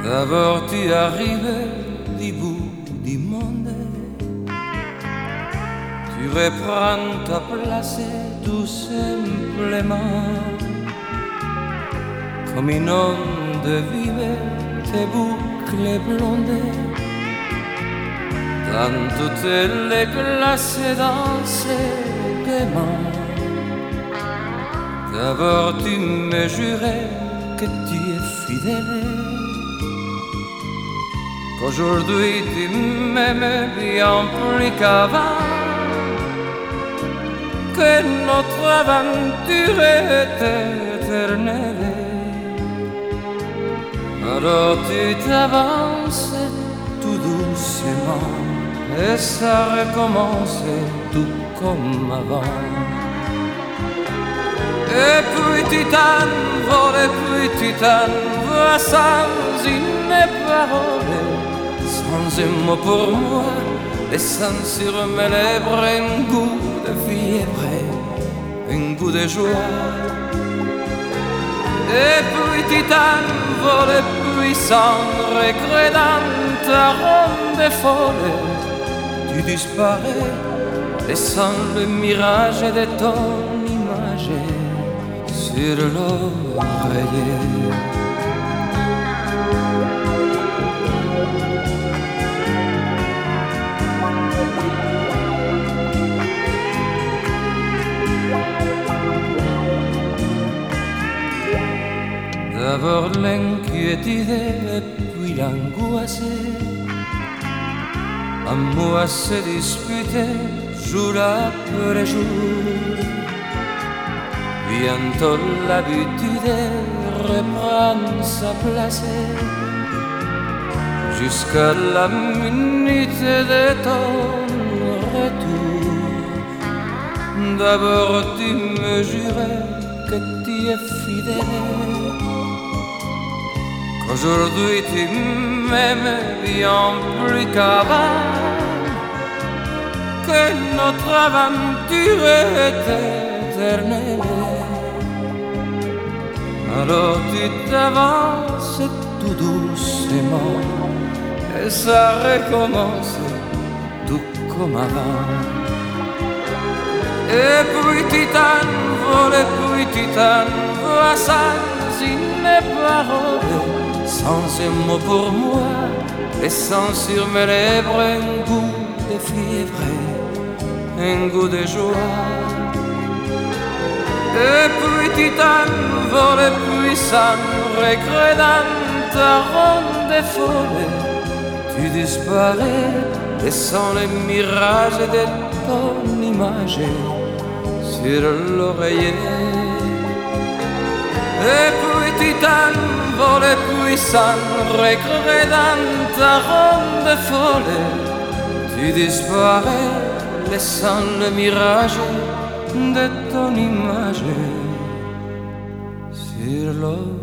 D'abord tu arrives du bout du monde, tu reprends ta place tout simplement, comme une onde vive, tes boucles blondes, dans toutes les classes dansent gaiement. D'abord tu me jurais que tu es fidèle, qu'aujourd'hui tu m'aimes bien plus qu'avant, que notre aventure est éternelle. Alors tu t'avances tout doucement et ça recommence tout comme avant. Et puis tu t'envoles, et puis tu t'envoies sans une parole, sans un mot pour moi, laissant sur mes lèvres un goût de fièvre, un goût de joie. Et puis tu t'envoles, et puis sans regret dans ta ronde folle, tu disparais, laissant le mirage de ton image sur l'oreiller. D'abord l'inquiétude et puis l'angoisse, à moi se disputer jour après jour. Bientôt l'habitude reprend sa place, jusqu'à la minute de ton retour. D'abord tu me jurais que tu es fidèle, qu'aujourd'hui tu m'aimes bien plus qu'avant, que notre aventure est éternelle. Alors tu t'avances tout doucement et ça recommence tout comme avant. Et puis tu t'envoles, et puis tu t'envoies sans une parole, sans un mot pour moi, laissant sur mes lèvres un goût de fièvre, un goût de joie. Et puis tu t'envoles, et puis sans regret dans ta ronde folle, tu disparais, laissant le mirage de ton image sur l'oreiller. Et puis tu t'envoles, et puis sans regret dans ta ronde folle, tu disparais, laissant le mirage de ton image sur l'eau.